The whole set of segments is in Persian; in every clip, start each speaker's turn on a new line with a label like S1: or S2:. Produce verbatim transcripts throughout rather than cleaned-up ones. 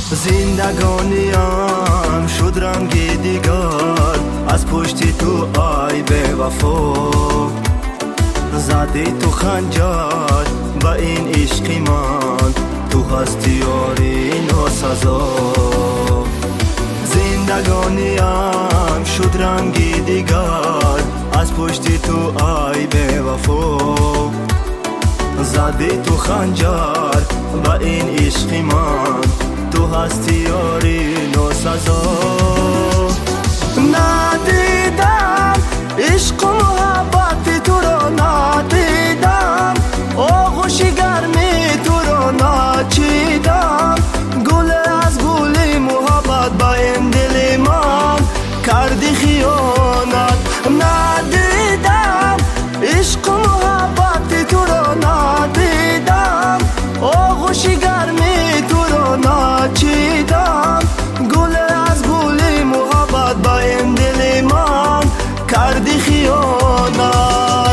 S1: زندگانیم شد رنگ دیگر از پشت تو ای به وفا، زدی تو خنجر با این عشق من، تو هستی یاری ناسزا. زندگانیم شد رنگ دیگر از پشت تو ای به وفا، زدی تو خنجر با این عشق من، تو هستی یاری ناسزا. ندیدم عشق و محبت تو را، ندیدم آغوش گرمی تو را، نچیدم گل از گل محبت با این دل من کردی خیانت. ندیدم عشق و محبت تو را، ندیدم آغوش گرمی تو را، نچیدم گل از گل محبت با این دل من کردی خیانت.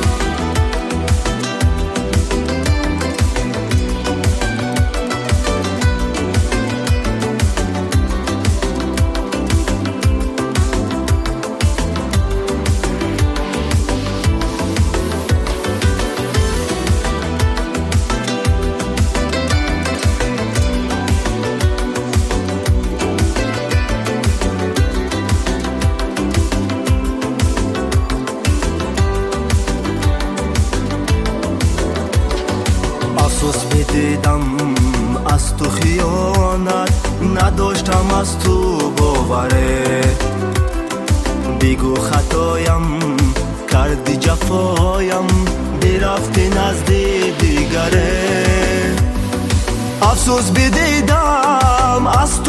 S1: افسوس میدیدم از تو خیانت، نداشتم از تو باوره، بگو خطایم کردی جفایم، برفتی نزد دیگره. افسوس بدیدم از